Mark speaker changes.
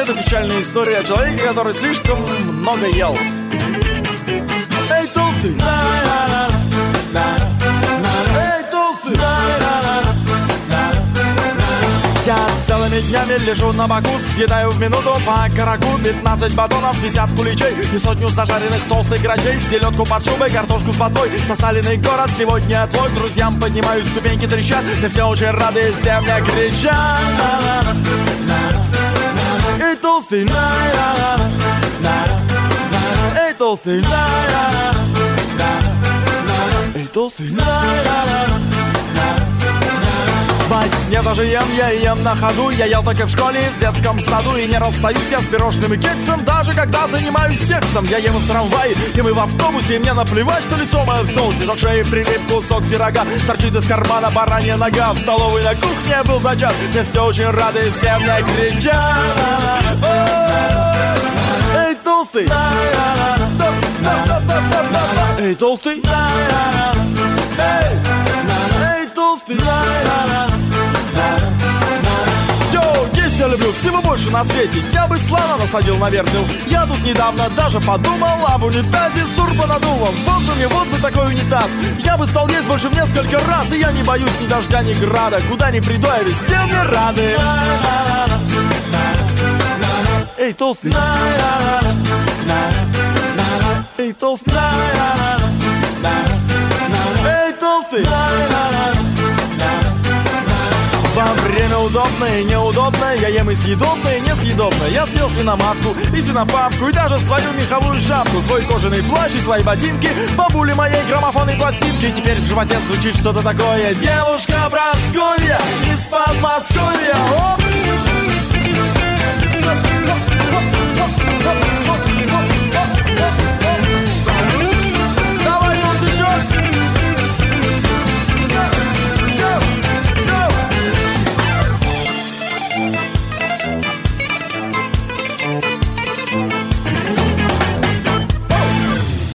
Speaker 1: Это печальная история о человеке, который слишком много ел. Эй, толстый! Эй, толстый! Я целыми днями лежу на боку, съедаю в минуту по караку 15 батонов, 50 куличей и сотню зажаренных толстых грачей, селедку под шубой, картошку с водой, засаленный город сегодня твой. Друзьям поднимаю ступеньки, трещат, и все очень рады, все мне кричат. Эй, толстый! Эй, толстый! Эй, толстый! Во сне даже я ем на ходу. Я ел только в школе, в детском саду. И не расстаюсь я с пирожным и кексом, даже когда занимаюсь сексом. Я ем в трамвае, и мы в автобусе. И мне наплевать, что лицо мое в соусе. За шеей прилип кусок пирога, торчит из кармана баранья нога. В столовой на кухне был зачат, мне все очень рады, все мне кричат. Эй, толстый! Эй, толстый! Эй, толстый! Есть я люблю всего больше на свете. Я бы слона насадил на вертел. Я тут недавно даже подумал об унитазе с турбонаддувом. Вот же мне, вот бы такой унитаз. Я бы стал есть больше в несколько раз. И я не боюсь ни дождя, ни града. Куда ни приду, я везде мне рады. Эй, толстый! Эй, толстый! Эй, толстый! Во время удобное и неудобное я ем и съедобное, и несъедобное. Я съел свиноматку и свинопапку, и даже свою меховую шапку, свой кожаный плащ и свои ботинки, бабули моей граммофонной пластинки. И теперь в животе звучит что-то такое. Девушка Прасковья из Подмосковья.